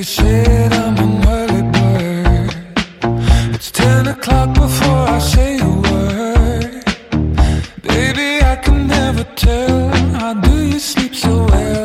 said I'm an early bird. It's 10 o'clock before I say a word. Baby, I can never tell. How do you sleep so well?